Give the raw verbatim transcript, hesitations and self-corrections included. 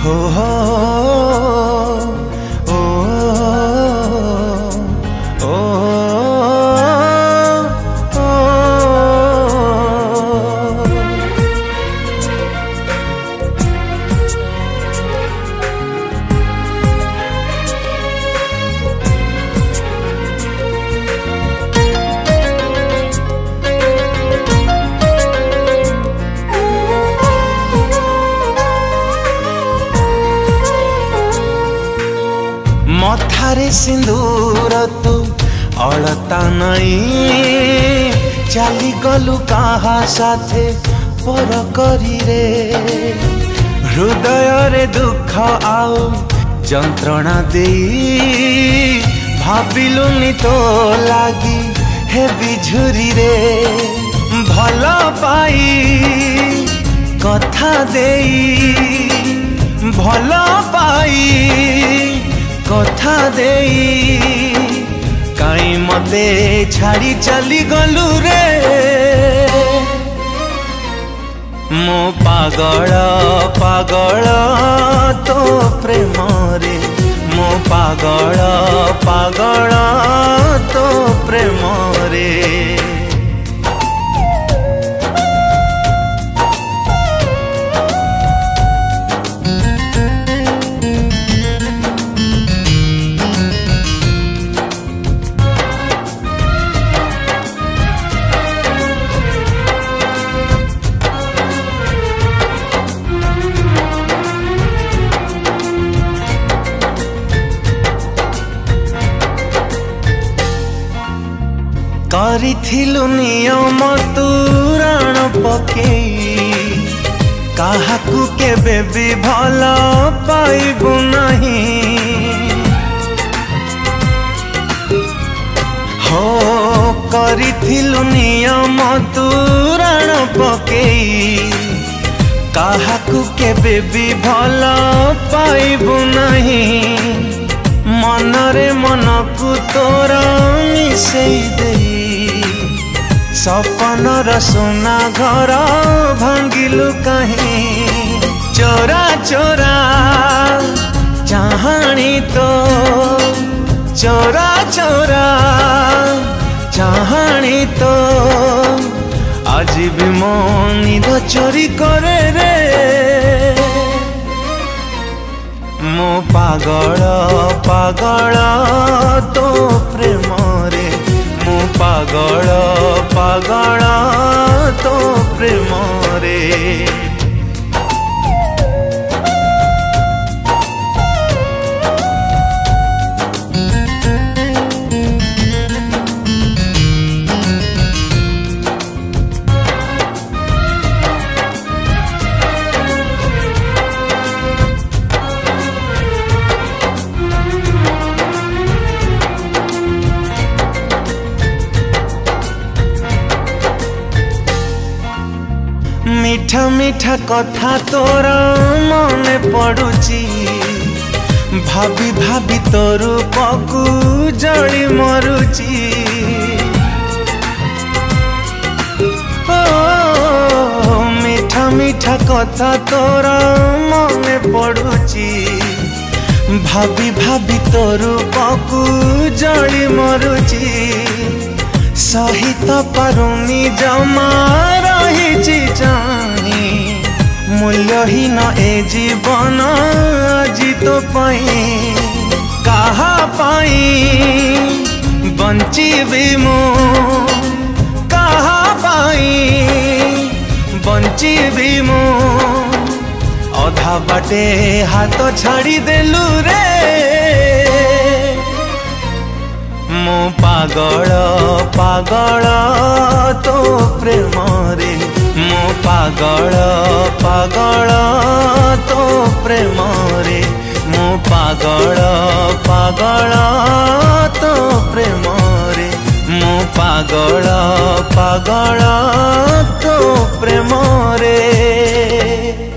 हो हो ओ ओ मथारे सिंदूर तू अड़ता नहीं चली गलु कहा साथे पर करी रे हृदय रे दुख आउ जंत्रणा दे भाविलुनी तो लागी हे बिझुरी रे भल पाई कथा देई भल पाई कथा देई काई मते छाड़ी चली गलु रे मो पागल पागल तो प्रेम रे मो पागल पागल तो प्रेम रे करिथिलु नियम तुराण पकेई काहाकू केबे भी भल पाइबु नहीं हो करिथिलु नियम तुराण पकेई काहाकू केबे भी भल पाइबु नहीं मनरे मन को तोरा मिसेई देई सपनर सोना घर भांगिलु कहीं चोरा चोरा चाहानी तो चोरा चोरा चाहानी तो आज भी मो निद चोरी करे रे मो पागल पागल तो प्रेम रे मो पागल पागल तो प्रेम रे मीठा मीठा कथा तोरा मने पड़ुची भाभी भाभी तोर रूपकू जड़ी मरुची ओ मीठा मीठा कथा तोरा मने पड़ुची भाभी भाभी तोर रूपकू जड़ी मरुची सहित पारुनी जमा रही जानी मूल्यहीन ए जीवन आजी तो पाई कहा पाई बंचीबी मु कहा पाई बंचीबी मु अधा बाटे हाथ छाड़ी देलु रे मो पागल पागल तो प्रेम रे मो पागल पागल तो प्रेम रे मो पागल पागल तो प्रेम रे मो पागल पागल तो प्रेम रे।